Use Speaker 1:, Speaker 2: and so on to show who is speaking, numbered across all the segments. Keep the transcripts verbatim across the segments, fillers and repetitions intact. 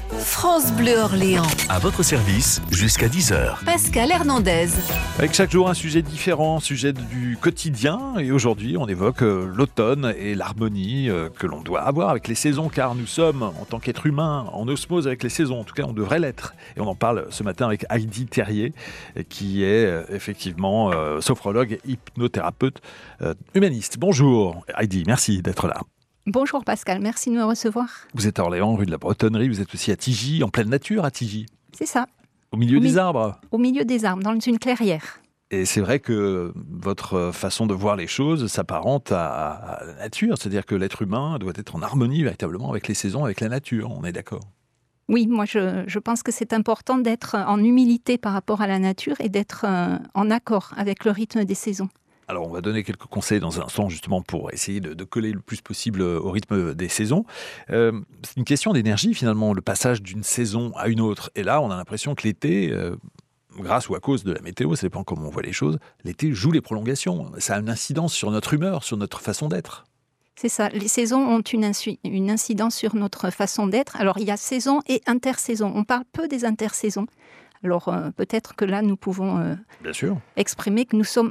Speaker 1: France Bleu Orléans.
Speaker 2: À votre service jusqu'à dix heures.
Speaker 1: Pascal Hernandez.
Speaker 3: Avec chaque jour un sujet différent, sujet du quotidien. Et aujourd'hui, on évoque euh, l'automne et l'harmonie euh, que l'on doit avoir avec les saisons, car nous sommes, en tant qu'êtres humains, en osmose avec les saisons. En tout cas, on devrait l'être. Et on en parle ce matin avec Heidi Terrier, qui est euh, effectivement euh, sophrologue, hypnothérapeute, euh, humaniste. Bonjour Heidi, merci d'être là.
Speaker 4: Bonjour Pascal, merci de me recevoir.
Speaker 3: Vous êtes à Orléans, rue de la Bretonnerie, vous êtes aussi à Tigy, en pleine nature à Tigy.
Speaker 4: C'est ça.
Speaker 3: Au milieu
Speaker 4: au
Speaker 3: des
Speaker 4: mi-
Speaker 3: arbres.
Speaker 4: Au milieu des arbres, dans une clairière.
Speaker 3: Et c'est vrai que votre façon de voir les choses s'apparente à, à la nature, c'est-à-dire que l'être humain doit être en harmonie véritablement avec les saisons, avec la nature, on est d'accord.
Speaker 4: Oui, moi je, je pense que c'est important d'être en humilité par rapport à la nature et d'être euh, en accord avec le rythme des saisons.
Speaker 3: Alors on va donner quelques conseils dans un instant justement pour essayer de, de coller le plus possible au rythme des saisons. Euh, c'est une question d'énergie finalement, le passage d'une saison à une autre. Et là on a l'impression que l'été... Euh, grâce ou à cause de la météo, ça dépend comment on voit les choses, l'été joue les prolongations. Ça a une incidence sur notre humeur, sur notre façon d'être.
Speaker 4: C'est ça, les saisons ont une, insu- une incidence sur notre façon d'être. Alors il y a saison et intersaison, on parle peu des intersaisons. Alors euh, peut-être que là nous pouvons euh,
Speaker 3: Bien sûr.
Speaker 4: exprimer que nous sommes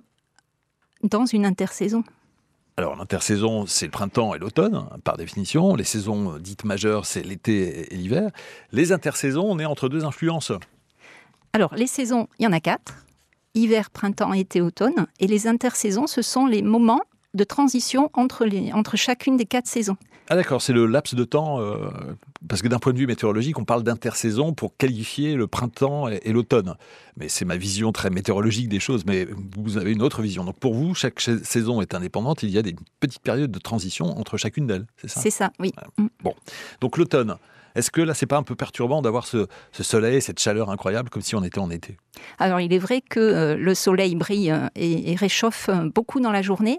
Speaker 4: dans une intersaison.
Speaker 3: Alors l'intersaison, c'est le printemps et l'automne, hein, par définition. Les saisons dites majeures, c'est l'été et l'hiver. Les intersaisons, on est entre deux influences.
Speaker 4: Alors, les saisons, il y en a quatre. Hiver, printemps, été, automne. Et les intersaisons, ce sont les moments de transition entre, les, entre chacune des quatre saisons.
Speaker 3: Ah d'accord, c'est le laps de temps, euh, parce que d'un point de vue météorologique, on parle d'intersaison pour qualifier le printemps et, et l'automne. Mais c'est ma vision très météorologique des choses, mais vous avez une autre vision. Donc pour vous, chaque cha- saison est indépendante, il y a des petites périodes de transition entre chacune d'elles, c'est ça ?
Speaker 4: C'est ça, oui.
Speaker 3: Ouais. Bon, donc l'automne, est-ce que là, c'est pas un peu perturbant d'avoir ce, ce soleil, cette chaleur incroyable, comme si on était en été ?
Speaker 4: Alors, il est vrai que euh, le soleil brille euh, et, et réchauffe euh, beaucoup dans la journée.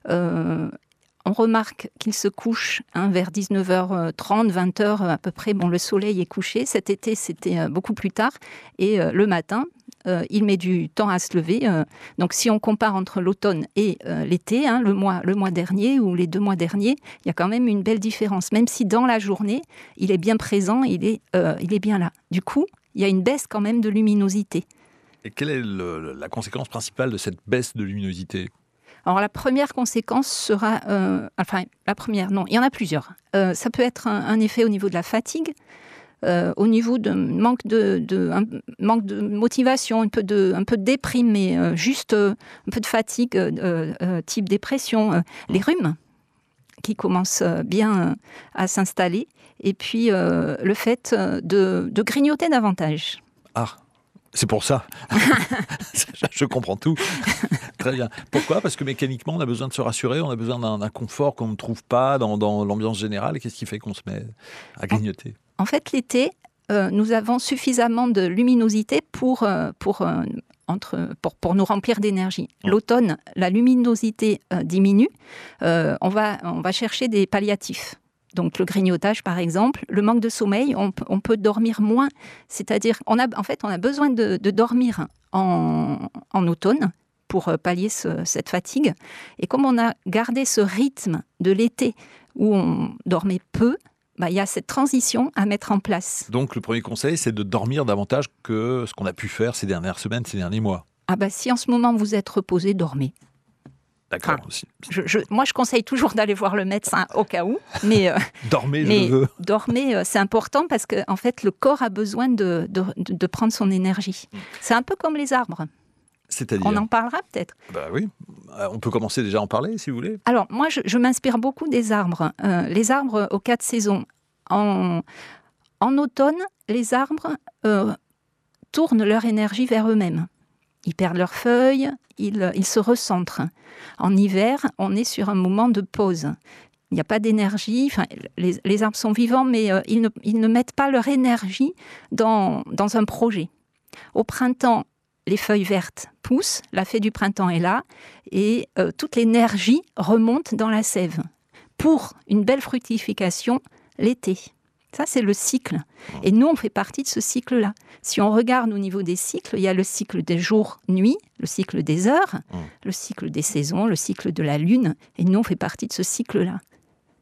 Speaker 4: Euh, on remarque qu'il se couche hein, vers dix-neuf heures trente, vingt heures à peu près. Bon, le soleil est couché. Cet été, c'était euh, beaucoup plus tard. Et euh, le matin, euh, il met du temps à se lever. Euh, donc, si on compare entre l'automne et euh, l'été, hein, le, mois, le mois dernier ou les deux mois derniers, il y a quand même une belle différence. Même si dans la journée, il est bien présent, il est, euh, il est bien là. Du coup, il y a une baisse quand même de luminosité.
Speaker 3: Et quelle est le- la conséquence principale de cette baisse de luminosité ?
Speaker 4: Alors la première conséquence sera, euh, enfin la première, non, il y en a plusieurs. Euh, ça peut être un, un effet au niveau de la fatigue, euh, au niveau de manque de, de, un manque de motivation, un peu de, un peu de déprime, mais euh, juste euh, un peu de fatigue, euh, euh, type dépression, euh, les rhumes qui commencent euh, bien euh, à s'installer, et puis euh, le fait euh, de, de grignoter davantage.
Speaker 3: Ah, c'est pour ça. Je comprends tout. Très bien. Pourquoi ? Parce que mécaniquement, on a besoin de se rassurer, on a besoin d'un, d'un confort qu'on ne trouve pas dans, dans l'ambiance générale. Et qu'est-ce qui fait qu'on se met à grignoter ?
Speaker 4: En fait, l'été, euh, nous avons suffisamment de luminosité pour, euh, pour, euh, entre, pour, pour nous remplir d'énergie.
Speaker 3: Mmh.
Speaker 4: L'automne, la luminosité euh, diminue. Euh, on va, on va chercher des palliatifs. Donc le grignotage, par exemple, le manque de sommeil, on, p- on peut dormir moins. C'est-à-dire, on a, en fait, on a besoin de, de dormir en, en automne pour euh, pallier ce- cette fatigue. Et comme on a gardé ce rythme de l'été où on dormait peu, bah, il y a cette transition à mettre en place.
Speaker 3: Donc, le premier conseil, c'est de dormir davantage que ce qu'on a pu faire ces dernières semaines, ces derniers mois.
Speaker 4: Ah bah, si en ce moment vous êtes reposé, dormez.
Speaker 3: D'accord.
Speaker 4: Ah.
Speaker 3: Si-
Speaker 4: Je, je- moi, je conseille toujours d'aller voir le médecin au cas où, mais, euh,
Speaker 3: Dormez, je
Speaker 4: mais
Speaker 3: le veux.
Speaker 4: dormez, euh, c'est important parce que en fait, le corps a besoin de, de, de- de prendre son énergie. C'est un peu comme les arbres.
Speaker 3: C'est-à-dire
Speaker 4: On en parlera peut-être.
Speaker 3: Bah oui. Euh, On peut commencer déjà à en parler, si vous voulez.
Speaker 4: Alors, moi, je, je m'inspire beaucoup des arbres. Euh, les arbres aux quatre saisons. En, en automne, les arbres euh, tournent leur énergie vers eux-mêmes. Ils perdent leurs feuilles, ils, ils se recentrent. En hiver, on est sur un moment de pause. Il n'y a pas d'énergie. Enfin, les, les arbres sont vivants, mais euh, ils, ne, ils ne mettent pas leur énergie dans, dans un projet. Au printemps, les feuilles vertes poussent, la fée du printemps est là, et euh, toute l'énergie remonte dans la sève pour une belle fructification l'été. Ça, c'est le cycle. Et nous, on fait partie de ce cycle-là. Si on regarde au niveau des cycles, il y a le cycle des jours-nuits, le cycle des heures,
Speaker 3: Mmh.
Speaker 4: le cycle des saisons, le cycle de la lune. Et nous, on fait partie de ce cycle-là.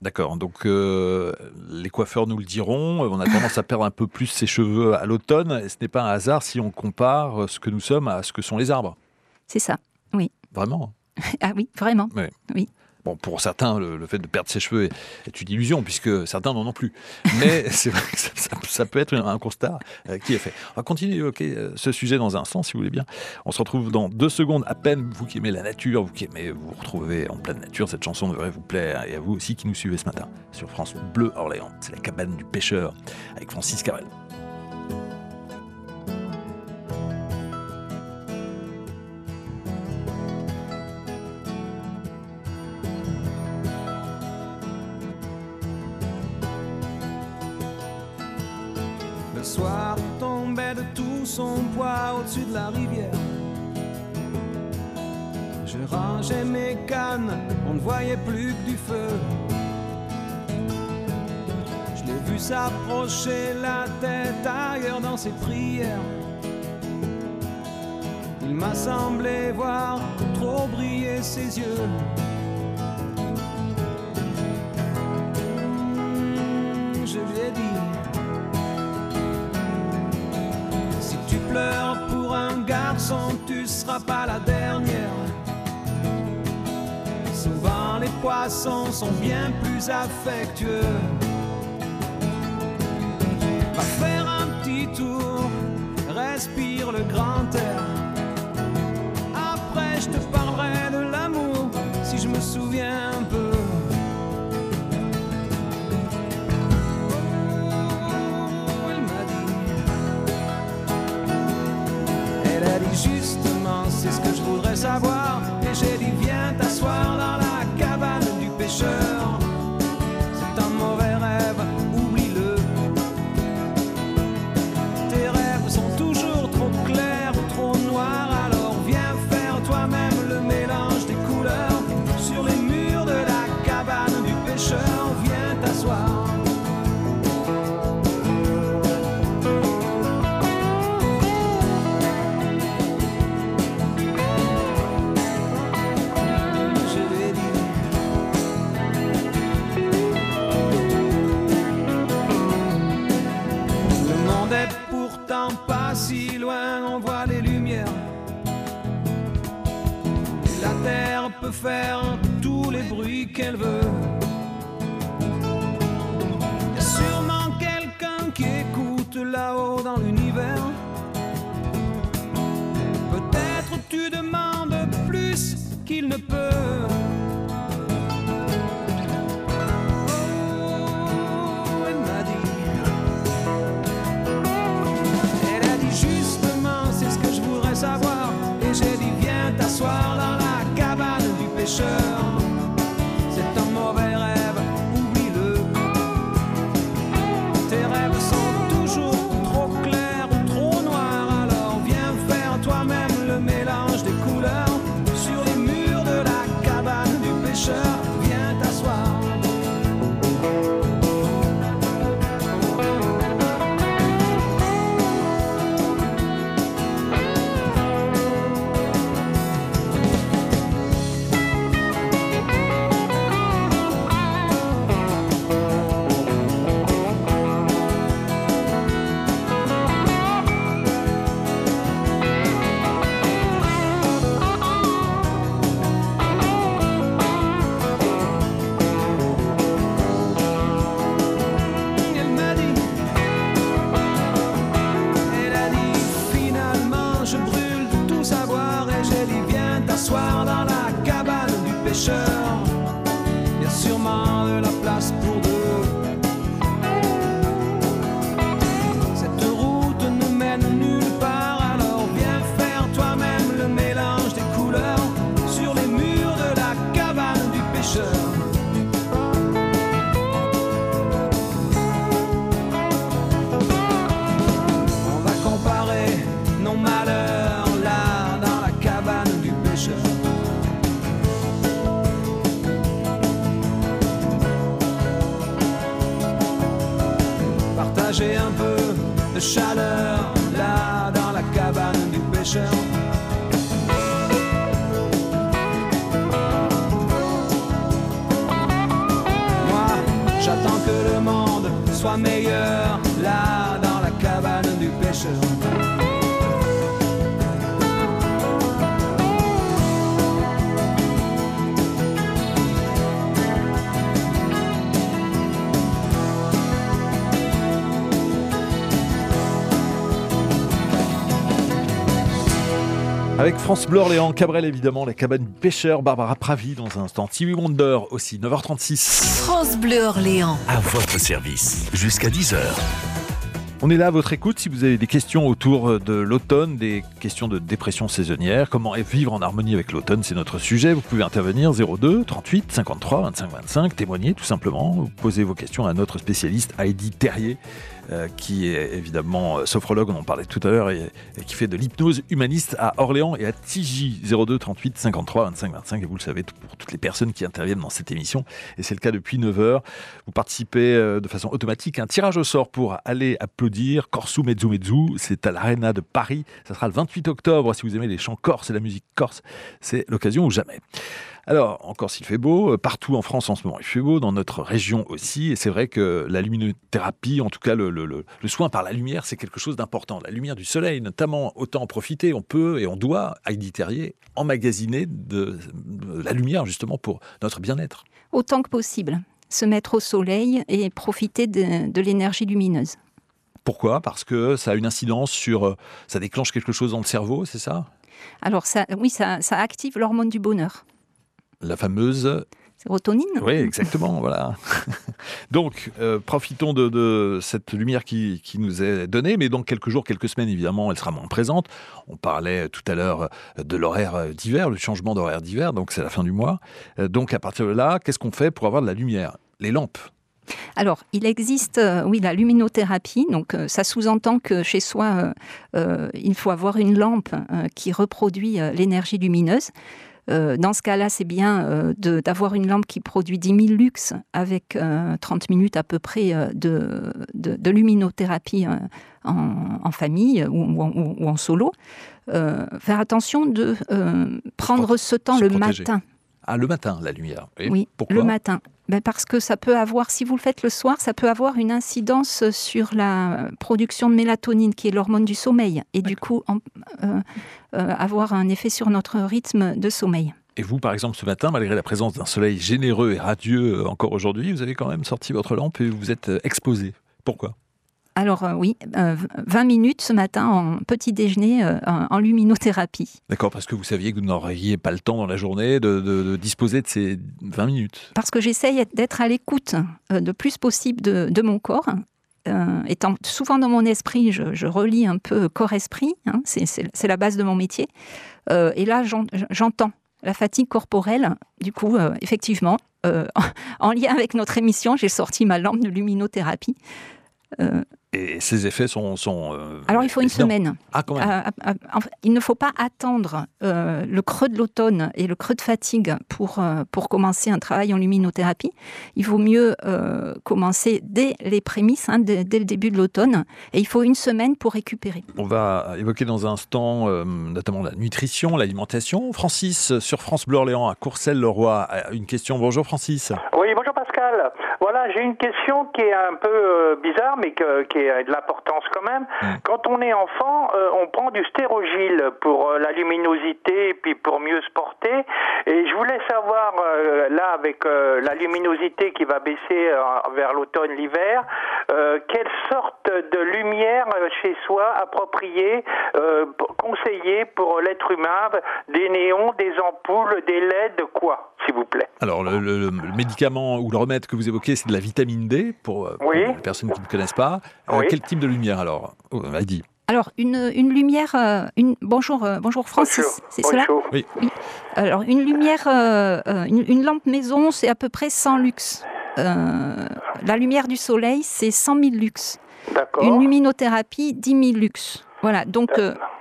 Speaker 3: D'accord, donc euh, les coiffeurs nous le diront, on a tendance à perdre un peu plus ses cheveux à l'automne, et ce n'est pas un hasard si on compare ce que nous sommes à ce que sont les arbres.
Speaker 4: C'est ça, oui.
Speaker 3: Vraiment?
Speaker 4: Ah oui, vraiment,
Speaker 3: Ouais.
Speaker 4: oui.
Speaker 3: Bon, pour certains, le, le fait de perdre ses cheveux est, est une illusion, puisque certains n'en ont plus. Mais c'est vrai que ça, ça, ça peut être un, un constat euh, qui est fait. On va continuer d'évoquer euh, ce sujet dans un instant, si vous voulez bien. On se retrouve dans deux secondes à peine. Vous qui aimez la nature, vous qui aimez vous retrouver en pleine nature, cette chanson devrait vous plaire. Et à vous aussi qui nous suivez ce matin sur France Bleu Orléans. C'est la cabane du pêcheur avec Francis Cabrel.
Speaker 5: Le soir tombait de tout son poids au-dessus de la rivière. Je rangeais mes cannes, on ne voyait plus que du feu. Je l'ai vu s'approcher la tête ailleurs dans ses prières. Il m'a semblé voir trop briller ses yeux. Mmh, je lui ai dit: pleure pour un garçon, tu seras pas la dernière. Souvent les poissons sont bien plus affectueux. Va faire un petit tour, respire le grand air. Après je te parlerai de l'amour, si je me souviens un peu. Justement, c'est ce que je voudrais savoir. Et j'ai dit: viens t'asseoir dans la cabane du pêcheur. C'est un mauvais rêve, oublie-le. Tes rêves sont toujours trop clairs ou trop noirs. Alors viens faire toi-même le mélange des couleurs. Sur les murs de la cabane du pêcheur, viens t'asseoir. Si loin on voit les lumières. Et la terre peut faire tous les bruits qu'elle veut. Y a sûrement quelqu'un qui écoute là-haut dans l'univers. Peut-être tu demandes plus qu'il ne peut. Savoir. Et j'ai dit: viens t'asseoir dans la cabane du pêcheur. C'est un mauvais rêve, oublie-le. Tes rêves sont toujours trop clairs ou trop noirs. Alors viens faire toi-même le mélange des couleurs. Sur les murs de la cabane du pêcheur, viens t'asseoir. Il y a sûrement de la place pour deux. Cette route ne mène nulle part. Alors viens faire toi-même le mélange des couleurs. Sur les murs de la cabane du pêcheur. On va comparer nos malheurs là dans la cabane du pêcheur. Partager un peu de chaleur là dans la cabane du pêcheur. Moi, sera meilleur là dans la cabane du pêcheur.
Speaker 3: Avec France Bleu Orléans, Cabrel évidemment, la cabane du pêcheur, Barbara Pravi dans un instant, Stevie Wonder aussi, neuf heures trente-six.
Speaker 1: France Bleu Orléans.
Speaker 2: À votre service, jusqu'à dix heures.
Speaker 3: On est là à votre écoute si vous avez des questions autour de l'automne, des questions de dépression saisonnière, comment vivre en harmonie avec l'automne, c'est notre sujet. Vous pouvez intervenir zéro deux trente-huit cinquante-trois vingt-cinq vingt-cinq, témoigner tout simplement, vous posez vos questions à notre spécialiste Heidi Terrier, euh, qui est évidemment euh, sophrologue, on en parlait tout à l'heure, et, et qui fait de l'hypnose humaniste à Orléans et à Tigy. Zéro deux trente-huit cinquante-trois vingt-cinq vingt-cinq, et vous le savez, pour toutes les personnes qui interviennent dans cette émission, et c'est le cas depuis neuf heures, vous participez euh, de façon automatique à un tirage au sort pour aller applaudir Corsu Mezzu Mezzu, c'est à l'Arena de Paris, ça sera le vingt-huit octobre, si vous aimez les chants corses et la musique corse, c'est l'occasion ou jamais. Alors, en Corse, il fait beau. Partout en France, en ce moment, il fait beau. Dans notre région aussi. Et c'est vrai que la luminothérapie, en tout cas, le, le, le, le soin par la lumière, c'est quelque chose d'important. La lumière du soleil, notamment, autant en profiter. On peut et on doit, Heidi Terrier, emmagasiner de, de la lumière, justement, pour notre bien-être.
Speaker 4: Autant que possible. Se mettre au soleil et profiter de, de l'énergie lumineuse.
Speaker 3: Pourquoi ? Parce que ça a une incidence sur... Ça déclenche quelque chose dans le cerveau, c'est ça ?
Speaker 4: Alors, ça, oui, ça, ça active l'hormone du bonheur.
Speaker 3: La fameuse...
Speaker 4: Sérotonine ?
Speaker 3: Oui, exactement, voilà. Donc, euh, profitons de, de cette lumière qui, qui nous est donnée, mais dans quelques jours, quelques semaines, évidemment, elle sera moins présente. On parlait tout à l'heure de l'horaire d'hiver, le changement d'horaire d'hiver, donc c'est la fin du mois. Euh, donc, à partir de là, qu'est-ce qu'on fait pour avoir de la lumière ? Les lampes.
Speaker 4: Alors, il existe, euh, oui, la luminothérapie. Donc, euh, ça sous-entend que chez soi, euh, euh, il faut avoir une lampe euh, qui reproduit euh, l'énergie lumineuse. Euh, dans ce cas-là, c'est bien euh, de, d'avoir une lampe qui produit dix mille lux avec euh, trente minutes à peu près euh, de, de, de luminothérapie euh, en, en famille ou, ou, ou en solo. Euh, faire attention de euh, prendre ce temps
Speaker 3: Se
Speaker 4: le
Speaker 3: protéger.
Speaker 4: matin.
Speaker 3: Ah, le matin, la lumière. Et
Speaker 4: oui,
Speaker 3: pourquoi ?
Speaker 4: le matin. Ben parce que ça peut avoir, si vous le faites le soir, ça peut avoir une incidence sur la production de mélatonine, qui est l'hormone du sommeil, et D'accord. du coup en, euh, euh, avoir un effet sur notre rythme de sommeil.
Speaker 3: Et vous, par exemple, ce matin, malgré la présence d'un soleil généreux et radieux euh, encore aujourd'hui, vous avez quand même sorti votre lampe et vous êtes euh, exposé. Pourquoi ?
Speaker 4: Alors euh, oui, euh, vingt minutes ce matin en petit déjeuner euh, en luminothérapie.
Speaker 3: D'accord, parce que vous saviez que vous n'auriez pas le temps dans la journée de, de, de disposer de ces vingt minutes.
Speaker 4: Parce que j'essaye d'être à l'écoute euh, le plus possible de, de mon corps. Euh, étant souvent dans mon esprit, je, je relie un peu corps-esprit, hein, c'est, c'est, c'est la base de mon métier. Euh, et là, j'en, j'entends la fatigue corporelle. Du coup, euh, effectivement, euh, en, en lien avec notre émission, j'ai sorti ma lampe de luminothérapie. Euh,
Speaker 3: Et ces effets sont... sont euh,
Speaker 4: Alors, il faut une
Speaker 3: évidents.
Speaker 4: semaine.
Speaker 3: Ah, quand même.
Speaker 4: Euh, euh, euh, il ne faut pas attendre euh, le creux de l'automne et le creux de fatigue pour, euh, pour commencer un travail en luminothérapie. Il vaut mieux euh, commencer dès les prémices, hein, dès, dès le début de l'automne. Et il faut une semaine pour récupérer.
Speaker 3: On va évoquer dans un instant euh, notamment la nutrition, l'alimentation. Francis, sur France Bleu Orléans, à Courcelles-le-Roi, a une question. Bonjour Francis.
Speaker 6: Oui, bonjour Pascal. Voilà, j'ai une question qui est un peu euh, bizarre, mais que, qui est de l'importance quand même. Mmh. Quand on est enfant, euh, on prend du stérogile pour euh, la luminosité et puis pour mieux se porter. Et je voulais savoir, euh, là, avec euh, la luminosité qui va baisser euh, vers l'automne, l'hiver, euh, quelle sorte de lumière euh, chez soi appropriée, euh, conseillée pour l'être humain, des néons, des ampoules, des L E D, quoi, s'il vous plaît.
Speaker 3: Alors, le, le, le médicament ou le remède que vous évoquez, c'est de la vitamine D, pour, pour
Speaker 6: oui.
Speaker 3: les personnes qui ne connaissent pas. Euh,
Speaker 6: oui.
Speaker 3: Quel type de lumière, alors ? Oh, Heidi.
Speaker 4: Alors, une, une lumière... Euh, une... Bonjour, euh, bonjour Francis,
Speaker 6: bonjour.
Speaker 4: c'est
Speaker 6: bonjour.
Speaker 4: cela ?
Speaker 3: Oui.
Speaker 4: oui. Alors, une lumière, euh, une, une lampe maison, c'est à peu près cent lux. Euh, la lumière du soleil, c'est cent mille lux.
Speaker 6: D'accord.
Speaker 4: Une luminothérapie, dix mille lux. Voilà, donc... Euh,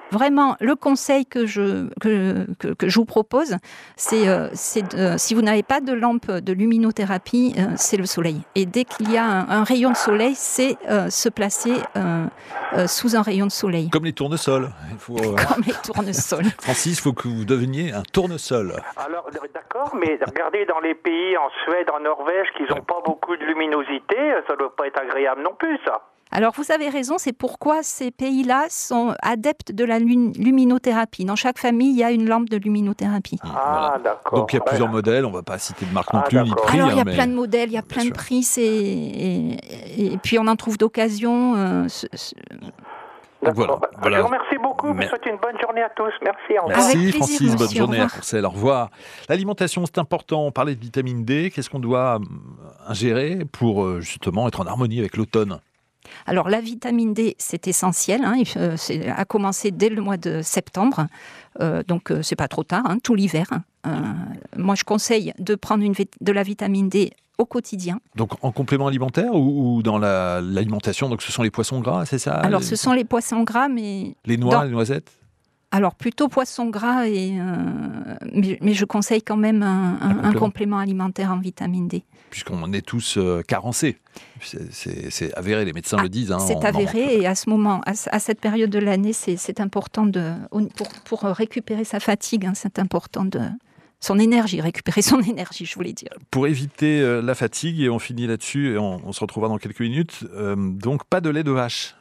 Speaker 4: Vraiment, le conseil que je, que, que, que je vous propose, c'est, euh, c'est de, si vous n'avez pas de lampe de luminothérapie, euh, c'est le soleil. Et dès qu'il y a un, un rayon de soleil, c'est euh, se placer euh, euh, sous un rayon de soleil.
Speaker 3: Comme les tournesols. Il faut, euh...
Speaker 4: Comme les tournesols.
Speaker 3: Francis, il faut que vous deveniez un tournesol.
Speaker 6: Alors, d'accord, mais regardez dans les pays, en Suède, en Norvège, qu'ils n'ont pas beaucoup de luminosité, ça ne doit pas être agréable non plus, ça.
Speaker 4: Alors, vous avez raison, c'est pourquoi ces pays-là sont adeptes de la luminothérapie. Dans chaque famille, il y a une lampe de luminothérapie.
Speaker 6: Ah, voilà. D'accord.
Speaker 3: Donc, il y a
Speaker 6: ouais.
Speaker 3: plusieurs modèles, on ne va pas citer de marque non
Speaker 6: Ah,
Speaker 3: plus, ni de
Speaker 6: d'accord.
Speaker 3: prix.
Speaker 4: Alors, il y a
Speaker 3: hein, mais...
Speaker 4: plein de modèles, il y a plein
Speaker 3: Bien
Speaker 4: de
Speaker 3: sûr.
Speaker 4: prix, c'est... Et, et puis on en trouve d'occasion. Euh, ce- ce-
Speaker 3: Donc, voilà,
Speaker 6: D'accord.
Speaker 3: voilà.
Speaker 6: Je vous remercie beaucoup, je
Speaker 3: Mais-
Speaker 6: vous souhaite une bonne journée à tous. Merci, au revoir.
Speaker 3: Merci
Speaker 4: Avec plaisir,
Speaker 3: Francis,
Speaker 4: monsieur,
Speaker 3: bonne
Speaker 4: au
Speaker 3: journée à
Speaker 4: revoir.
Speaker 3: Courcelles, au revoir. L'alimentation, c'est important, on parlait de vitamine D, qu'est-ce qu'on doit hum, ingérer pour euh, justement être en harmonie avec l'automne?
Speaker 4: Alors la vitamine D, c'est essentiel, hein, il- euh, c'est à commencer dès le mois de septembre, euh, donc euh, c'est pas trop tard, hein, tout l'hiver. hein. Euh, moi, je conseille de prendre une vit- de la vitamine D au quotidien.
Speaker 3: Donc en complément alimentaire ou, ou dans la- l'alimentation, donc ce sont les poissons gras, c'est ça?
Speaker 4: Alors
Speaker 3: les,
Speaker 4: ce sont les poissons gras, mais
Speaker 3: les noix,
Speaker 4: dans-
Speaker 3: les noisettes?
Speaker 4: alors plutôt poissons gras, et, euh, mais, mais je conseille quand même un, un- un
Speaker 3: complément.
Speaker 4: complément alimentaire en vitamine D.
Speaker 3: Puisqu'on est tous euh, carencés. C'est- C'est c'est avéré, les médecins
Speaker 4: Ah,
Speaker 3: le disent. hein, on
Speaker 4: C'est
Speaker 3: en manque.
Speaker 4: avéré, et à ce moment, à, ce- à cette période de l'année, c'est c'est important de, pour, pour récupérer sa fatigue, hein, c'est important de son énergie, récupérer son énergie, je voulais dire.
Speaker 3: Pour éviter euh, la fatigue, et on finit là-dessus, et on, on se retrouvera dans quelques minutes, euh, donc pas de lait de vache,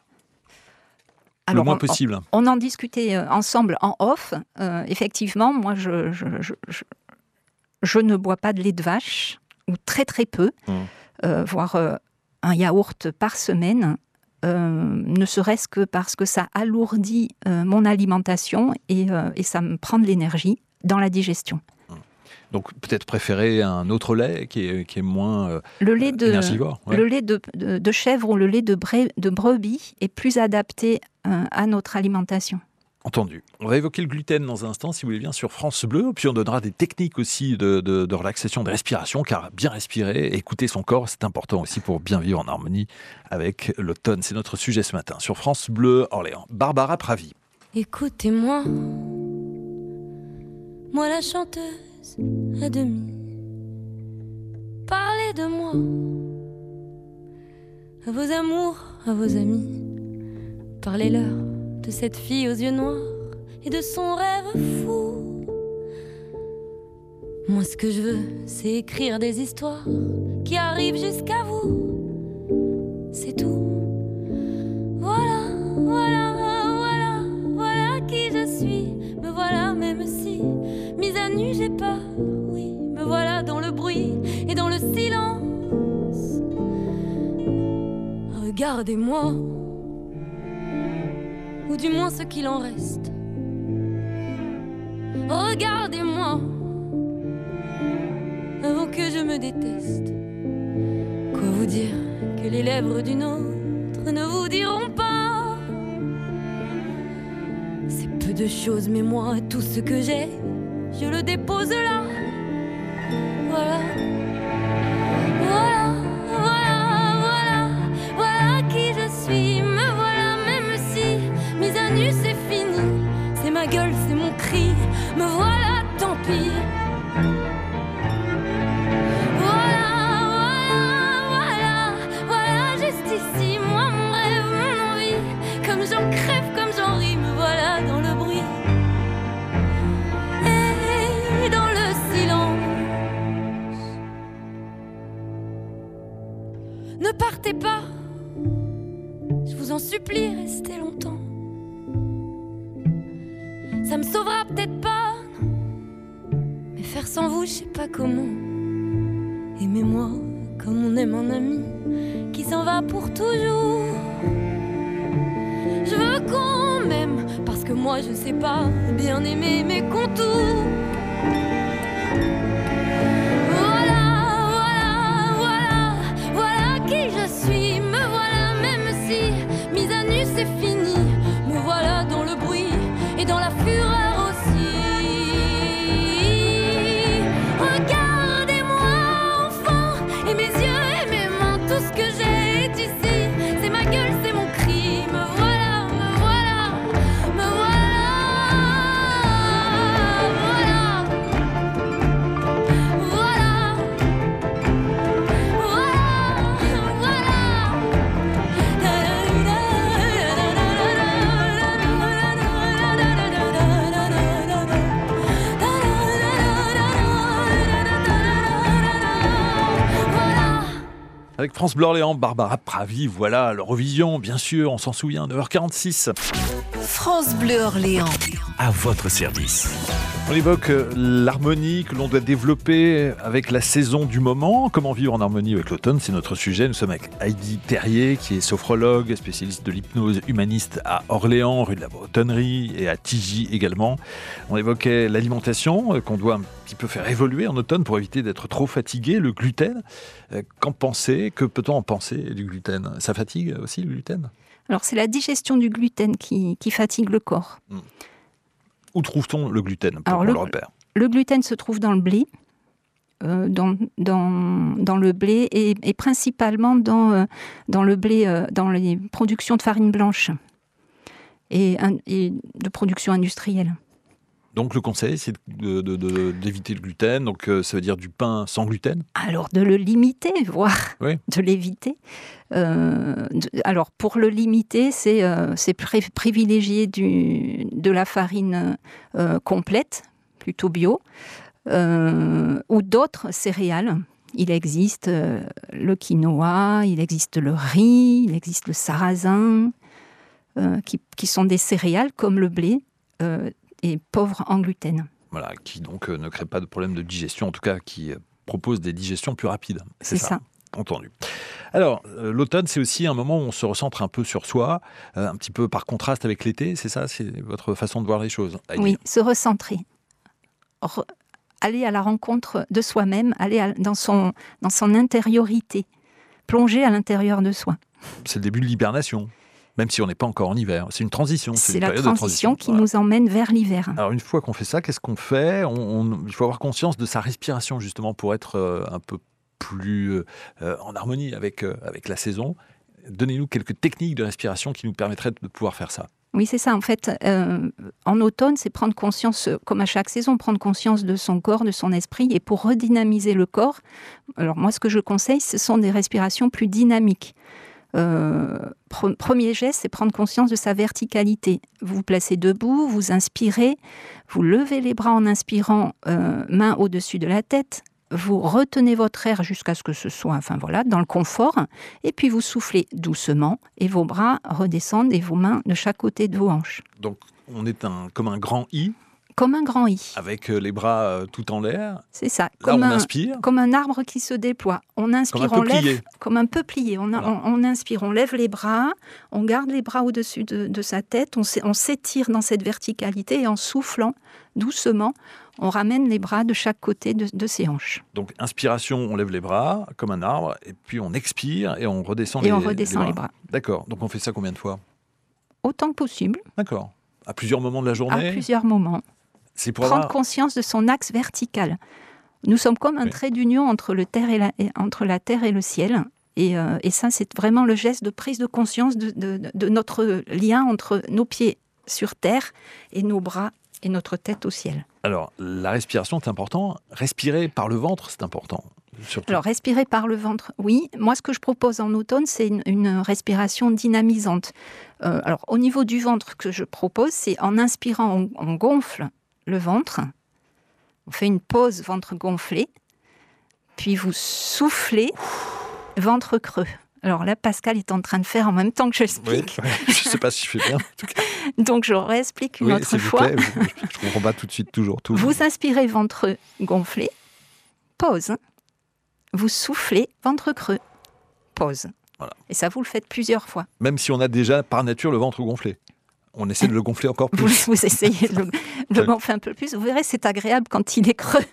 Speaker 3: le moins
Speaker 4: on-
Speaker 3: possible.
Speaker 4: On en discutait euh, ensemble en off. Euh, effectivement, moi, je, je, je, je- je ne bois pas de lait de vache, ou très très peu,
Speaker 3: Mmh.
Speaker 4: euh, voire euh, un yaourt par semaine, euh, ne serait-ce que parce que ça alourdit euh, mon alimentation et, euh, et ça me prend de l'énergie dans la digestion.
Speaker 3: Donc peut-être préférer un autre lait qui est, qui est moins euh,
Speaker 4: Le lait de,
Speaker 3: énergivore. ouais.
Speaker 4: le lait de, de, de chèvre ou le lait de, bre- de brebis est plus adapté euh, à notre alimentation.
Speaker 3: Entendu. On va évoquer le gluten dans un instant, si vous voulez bien, sur France Bleu. Puis on donnera des techniques aussi de, de, de relaxation, de respiration, car bien respirer, écouter son corps, c'est important aussi pour bien vivre en harmonie avec l'automne. C'est notre sujet ce matin sur France Bleu Orléans. Barbara Pravi.
Speaker 7: Écoutez-moi, moi la chanteuse à demi. Parlez de moi, à vos amours, à vos amis. Parlez-leur de cette fille aux yeux noirs et de son rêve fou. Moi ce que je veux, c'est écrire des histoires qui arrivent jusqu'à vous. C'est tout. Voilà, voilà, voilà, voilà qui je suis. Me voilà même si, mise à nu j'ai peur, oui. Me voilà dans le bruit et dans le silence. Regardez-moi, ou du moins ce qu'il en reste. Regardez-moi, avant que je me déteste. Quoi vous dire que les lèvres d'une autre ne vous diront pas? C'est peu de choses, mais moi, tout ce que j'ai, je le dépose là. Voilà. Voilà, voilà, voilà, voilà qui je suis. Me voilà même si, mise à nu c'est fini. C'est ma gueule, c'est mon cri. Me voilà, tant pis. Voilà, voilà, voilà, voilà, juste ici, moi, mon rêve, mon envie. Comme j'en crève, comme j'en ris, me voilà dans le bruit et dans le silence. Ne partez pas, je vous en supplie, restez longtemps. Ça me sauvera peut-être pas, non. Mais faire sans vous, je sais pas comment. Aimez-moi comme on aime un ami qui s'en va pour toujours. Je veux qu'on m'aime parce que moi je sais pas bien aimer mes contours. Voilà, voilà, voilà, voilà qui je suis. Me voilà même si mise à nu c'est fini. Me voilà dans le bruit et dans la fureur aussi. Regardez-moi enfant, et mes yeux et mes mains, tout ce que j'ai est ici. C'est ma gueule, c'est mon cri. Me voilà, me voilà, me voilà
Speaker 3: Avec France Bleu Orléans, Barbara Pravi, voilà, l'Eurovision, bien sûr, on s'en souvient, neuf heures quarante-six.
Speaker 1: France Bleu Orléans.
Speaker 2: À votre service.
Speaker 3: On évoque l'harmonie que l'on doit développer avec la saison du moment. Comment vivre en harmonie avec l'automne, c'est notre sujet. Nous sommes avec Heidi Terrier, qui est sophrologue, spécialiste de l'hypnose humaniste à Orléans, rue de la Bretonnerie, et à Tigy également. On évoquait l'alimentation, qu'on doit un petit peu faire évoluer en automne pour éviter d'être trop fatigué. Le gluten, qu'en penser? Que peut-on en penser du gluten? Ça fatigue aussi, le gluten?
Speaker 4: Alors, c'est la digestion du gluten qui, qui fatigue le corps.
Speaker 3: Mmh. Où trouve-t-on le gluten pour
Speaker 4: Alors,
Speaker 3: qu'on
Speaker 4: le,
Speaker 3: le repère?
Speaker 4: Le gluten se trouve dans le blé, euh, dans, dans, dans le blé et, et principalement dans, euh, dans le blé, euh, dans les productions de farine blanche et, et de production industrielle.
Speaker 3: Donc le conseil, c'est de, de, de, d'éviter le gluten, donc euh, ça veut dire du pain sans gluten?
Speaker 4: Alors de le limiter, voire
Speaker 3: oui.
Speaker 4: de l'éviter. Euh, de, alors pour le limiter, c'est, euh, c'est pri- privilégier du, de la farine euh, complète, plutôt bio, euh, ou d'autres céréales. Il existe euh, le quinoa, il existe le riz, il existe le sarrasin, euh, qui, qui sont des céréales comme le blé, euh, et pauvres en gluten.
Speaker 3: Voilà, qui donc euh, ne crée pas de problème de digestion, en tout cas qui euh, propose des digestions plus rapides.
Speaker 4: C'est, c'est ça. ça.
Speaker 3: Entendu. Alors, euh, l'automne, c'est aussi un moment où on se recentre un peu sur soi, euh, un petit peu par contraste avec l'été, c'est ça? C'est votre façon de voir les choses, Heidi?
Speaker 4: Oui, se recentrer. Re- aller à la rencontre de soi-même, aller à, dans, son, dans son intériorité, plonger à l'intérieur de soi.
Speaker 3: C'est le début de l'hibernation. Même si on n'est pas encore en hiver. C'est une transition. C'est,
Speaker 4: c'est
Speaker 3: une
Speaker 4: la
Speaker 3: transition,
Speaker 4: transition qui
Speaker 3: voilà.
Speaker 4: nous emmène vers l'hiver.
Speaker 3: Alors une fois qu'on fait ça, qu'est-ce qu'on fait? on, on, Il faut avoir conscience de sa respiration justement pour être euh, un peu plus euh, en harmonie avec, euh, avec la saison. Donnez-nous quelques techniques de respiration qui nous permettraient de pouvoir faire ça.
Speaker 4: Oui, c'est ça. En fait, euh, en automne, c'est prendre conscience, comme à chaque saison, prendre conscience de son corps, de son esprit. Et pour redynamiser le corps, alors moi, ce que je conseille, ce sont des respirations plus dynamiques. Euh, pre- premier geste, c'est prendre conscience de sa verticalité. Vous vous placez debout, vous inspirez, vous levez les bras en inspirant, euh, main au-dessus de la tête, vous retenez votre air jusqu'à ce que ce soit, enfin voilà, dans le confort, et puis vous soufflez doucement, et vos bras redescendent et vos mains de chaque côté de vos hanches.
Speaker 3: Donc on est un, comme un grand I,
Speaker 4: Comme un grand I.
Speaker 3: avec les bras euh, tout en l'air.
Speaker 4: C'est ça.
Speaker 3: Là,
Speaker 4: Comme
Speaker 3: on
Speaker 4: un,
Speaker 3: inspire.
Speaker 4: Comme un arbre qui se déploie. On inspire,
Speaker 3: Comme un
Speaker 4: on lève.
Speaker 3: peuplier.
Speaker 4: Comme un peuplier. On, a,
Speaker 3: Voilà.
Speaker 4: on, on inspire, on lève les bras, on garde les bras au-dessus de, de sa tête, on, s'é- on s'étire dans cette verticalité et en soufflant doucement, on ramène les bras de chaque côté de, de ses hanches.
Speaker 3: Donc inspiration, on lève les bras comme un arbre, et puis on expire et on redescend,
Speaker 4: Et
Speaker 3: les,
Speaker 4: on redescend
Speaker 3: les
Speaker 4: les
Speaker 3: bras.
Speaker 4: bras.
Speaker 3: D'accord. Donc on fait ça combien de fois?
Speaker 4: Autant que possible,
Speaker 3: D'accord. À plusieurs moments de la
Speaker 4: à
Speaker 3: journée?
Speaker 4: plusieurs moments.
Speaker 3: C'est pour
Speaker 4: Prendre
Speaker 3: avoir...
Speaker 4: conscience de son axe vertical. Nous sommes comme un
Speaker 3: Oui.
Speaker 4: trait d'union entre, le terre et la, et- entre la terre et le ciel. Et, euh, et ça, c'est vraiment le geste de prise de conscience de, de- de notre lien entre nos pieds sur terre et nos bras et notre tête au ciel.
Speaker 3: Alors, la respiration, c'est important. Respirer par le ventre, c'est important. Surtout.
Speaker 4: Alors, respirer par le ventre, oui. Moi, ce que je propose en automne, c'est une, une respiration dynamisante. Euh, alors, au niveau du ventre, que je propose, c'est en inspirant, on, on gonfle le ventre. On fait une pause ventre gonflé. Puis vous soufflez ventre creux. Alors là, Pascal est en train de faire en même temps que
Speaker 3: Oui,
Speaker 4: j'explique.
Speaker 3: ouais. Je ne sais pas si je fais bien. En tout cas.
Speaker 4: Donc, je réexplique une
Speaker 3: Oui,
Speaker 4: autre
Speaker 3: s'il vous
Speaker 4: fois.
Speaker 3: plaît. Je ne comprends pas tout de suite, toujours tout.
Speaker 4: Vous inspirez ventre gonflé. Pause. Vous soufflez ventre creux. Pause.
Speaker 3: Voilà.
Speaker 4: Et ça, vous le faites plusieurs fois.
Speaker 3: Même si on a déjà, par nature, le ventre gonflé. On essaie de le gonfler encore
Speaker 4: Vous,
Speaker 3: plus.
Speaker 4: vous essayez de le, de le
Speaker 3: Ouais.
Speaker 4: gonfler un peu plus. Vous verrez, c'est agréable quand il est creux.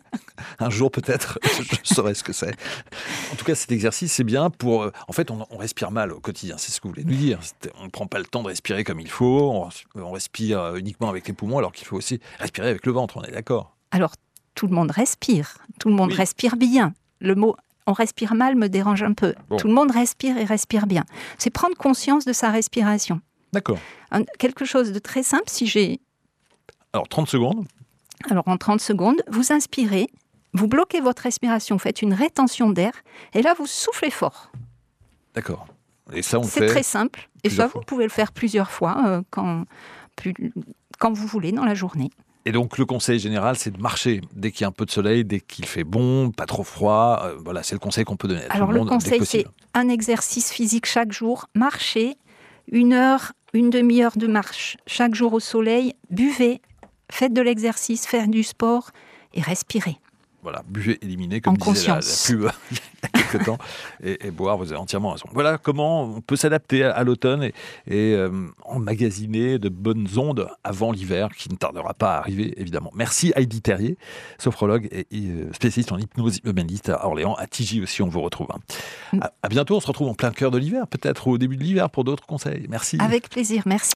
Speaker 3: Un jour, peut-être, je saurai ce que c'est. En tout cas, cet exercice, c'est bien pour... euh, En fait, on, on respire mal au quotidien, c'est ce que vous voulez nous dire. C'est- On ne prend pas le temps de respirer comme il faut. On, on respire euh, uniquement avec les poumons, alors qu'il faut aussi respirer avec le ventre, on est d'accord?
Speaker 4: Alors, tout le monde respire. Tout le monde
Speaker 3: Oui.
Speaker 4: respire bien. Le mot « on respire mal » me dérange un peu.
Speaker 3: Bon.
Speaker 4: Tout le monde respire et respire bien. C'est prendre conscience de sa respiration.
Speaker 3: D'accord.
Speaker 4: Un- quelque chose de très simple, si j'ai...
Speaker 3: Alors, trente secondes.
Speaker 4: Alors, en trente secondes, vous inspirez, vous bloquez votre respiration, vous faites une rétention d'air, et là, vous soufflez fort.
Speaker 3: D'accord. Et ça, on
Speaker 4: C'est
Speaker 3: fait...
Speaker 4: très simple. Et
Speaker 3: plusieurs
Speaker 4: ça,
Speaker 3: fois.
Speaker 4: vous pouvez le faire plusieurs fois, euh, quand, plus- quand vous voulez, dans la journée.
Speaker 3: Et donc le conseil général, c'est de marcher dès qu'il y a un peu de soleil, dès qu'il fait bon, pas trop froid. Euh, voilà, c'est le conseil qu'on peut donner à
Speaker 4: Alors
Speaker 3: tout le
Speaker 4: le
Speaker 3: monde.
Speaker 4: conseil, c'est un exercice physique chaque jour. Marchez une heure, une demi-heure de marche chaque jour au soleil. Buvez, faites de l'exercice, faites du sport et respirez.
Speaker 3: Voilà, buvez, éliminez, comme
Speaker 4: En
Speaker 3: disait la, la
Speaker 4: conscience.
Speaker 3: pub il y a quelques temps, et, et boire, vous avez entièrement raison. Voilà comment on peut s'adapter à, à l'automne et, et euh, emmagasiner de bonnes ondes avant l'hiver, qui ne tardera pas à arriver, évidemment. Merci Heidi Terrier, sophrologue et, et euh, spécialiste en hypnose humaniste à Orléans, à Tigy aussi, on vous retrouve. Hein. À, à bientôt, on se retrouve en plein cœur de l'hiver, peut-être au début de l'hiver pour d'autres conseils. Merci.
Speaker 4: Avec plaisir, merci.